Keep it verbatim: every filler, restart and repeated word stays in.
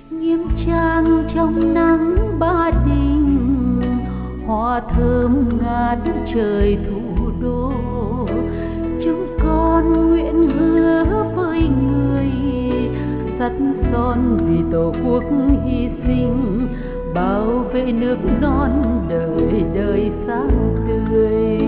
nghiêm trang trong nắng Ba Đình, hoa thơm ngát trời thủ đô. Chúng con nguyện hứa với người, sắt son vì tổ quốc hy sinh, bảo vệ nước non đời đời sáng tươi.